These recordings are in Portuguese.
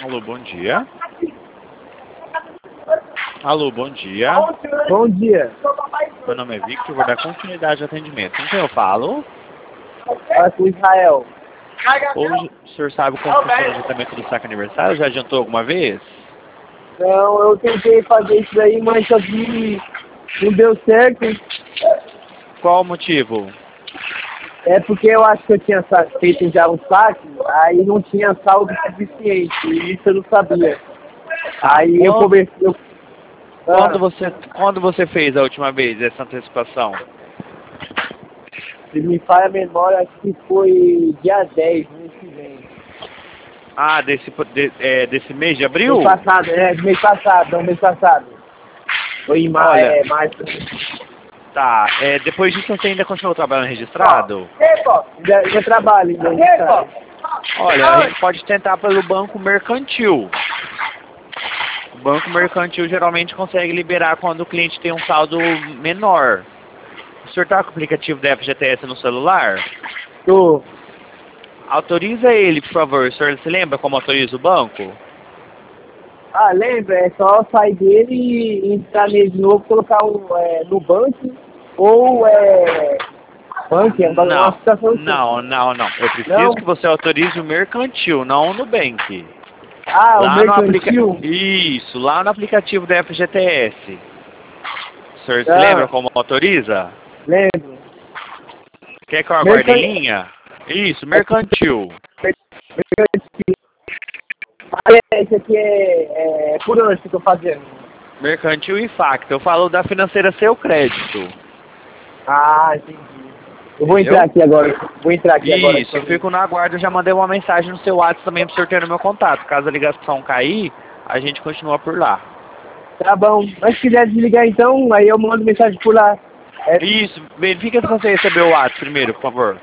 Alô, bom dia. Alô, bom dia. Bom dia. Meu nome é Victor, vou dar continuidade ao atendimento. Com quem eu falo? Fala com Israel. Hoje, o senhor sabe como funciona o adiantamento do saque aniversário? Já adiantou alguma vez? Não, eu tentei fazer isso daí, mas só que não deu certo. Qual o motivo? É porque eu acho que eu tinha feito já um saque, aí não tinha saldo suficiente, e isso eu não sabia. Aí eu conversei. Quando você fez a última vez essa antecipação? Se me falha a memória, acho que foi dia 10, mês que vem. Ah, desse mês de abril? Mês passado, mês passado. Foi em Olha, março. tá. Depois disso você ainda continuou trabalhando registrado? Já trabalho ainda. Registrado. Olha, a gente pode tentar pelo banco mercantil. O banco mercantil geralmente consegue liberar quando o cliente tem um saldo menor. O senhor está com o aplicativo da FGTS no celular? Tô. Autoriza ele, por favor. O senhor se lembra como autoriza o banco? Ah, lembra? É só sair dele e entrar nele de novo, colocar no banco ou banco, é uma situação Não. Eu preciso Não? que você autorize o mercantil, não o Nubank. Ah, o Lá no mercantil? Isso, lá no aplicativo da FGTS. O senhor se Ah, lembra como autoriza? lembro. Quer que eu aguarde em linha? Isso, mercantil. Mercantil. Ah, esse aqui é por onde que eu tô fazendo? Mercantil e Facto. Eu falo da financeira Seu Crédito. Ah, entendi. Eu vou Entendeu? entrar aqui agora. Isso, eu fico no aguardo. Eu já mandei uma mensagem no seu WhatsApp também para o senhor ter no meu contato. Caso a ligação cair, a gente continua por lá. Tá bom. Mas se quiser desligar então, aí eu mando mensagem por lá. Isso, verifica se você recebeu o WhatsApp primeiro, por favor.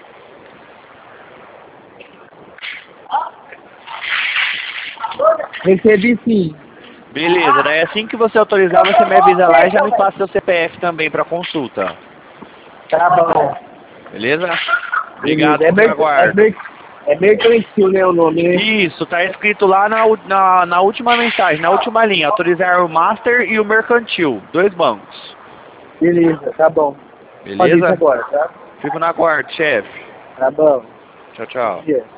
Recebi sim. Beleza, daí assim que você autorizar, você me avisa lá e já me passa seu CPF também para consulta. Tá bom. Beleza? Obrigado Beleza. pelo aguardo. É mercantil, né, o nome, né? Isso, tá escrito lá na última mensagem, na última linha. Autorizar o Master e o Mercantil. 2 bancos. Beleza, tá bom. Pode isso Beleza? agora, tá? Fico na aguardo, chefe. Tá bom. Tchau, Bom tchau. dia.